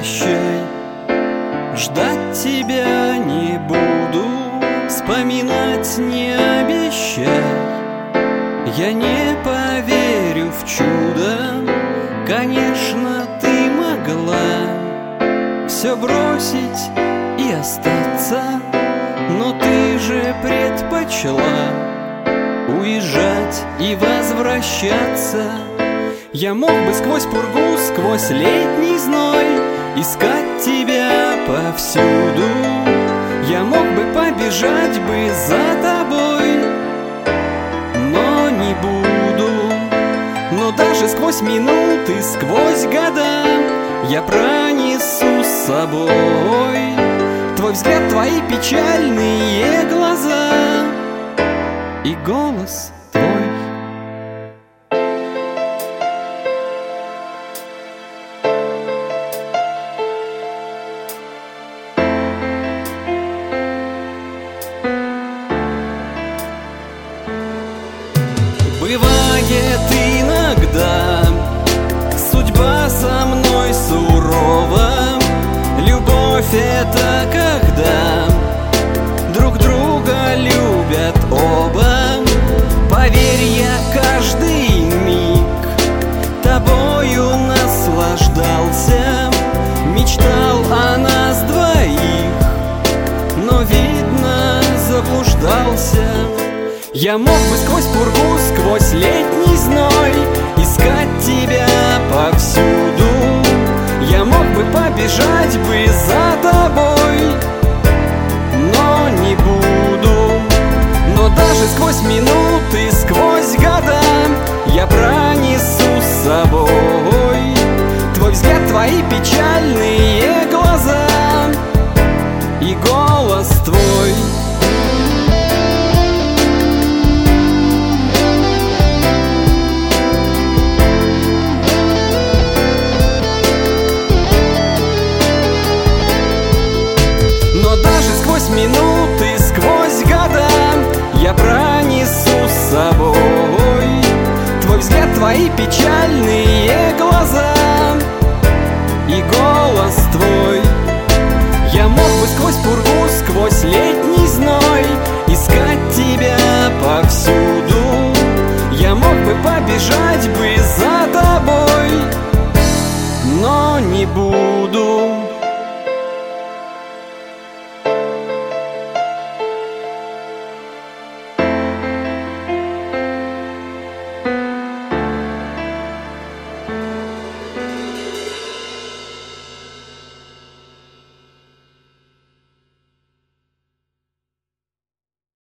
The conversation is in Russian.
прощай. Ждать тебя не буду, вспоминать не обещай. Я не поверю в чудо, конечно, ты могла все бросить и остаться, но ты же предпочла уезжать и возвращаться. Я мог бы сквозь пургу, сквозь летний зной искать тебя повсюду. Я мог бы побежать бы за тобой, но не буду. Но даже сквозь минуты, сквозь года я пронесу с собой твой взгляд, твои печальные глаза и голос твой. Бывает иногда судьба со мной сурова. Любовь — это когда друг друга любят оба. Поверь, я каждый миг тобою наслаждался, мечтал о нас двоих, но, видно, заблуждался. Я мог бы сквозь пургу, сквозь летний зной искать тебя повсюду. Я мог бы побежать бы за тобой, но не буду. Но даже сквозь минуты, сквозь года я пронесу с собой твой взгляд, твои печальные глаза и голос твой. Сквозь минуты, сквозь года я пронесу с собой твой взгляд, твои печальные глаза и голос твой. Я мог бы сквозь пургу, сквозь летний зной искать тебя повсюду. Я мог бы побежать бы за тобой, но не буду.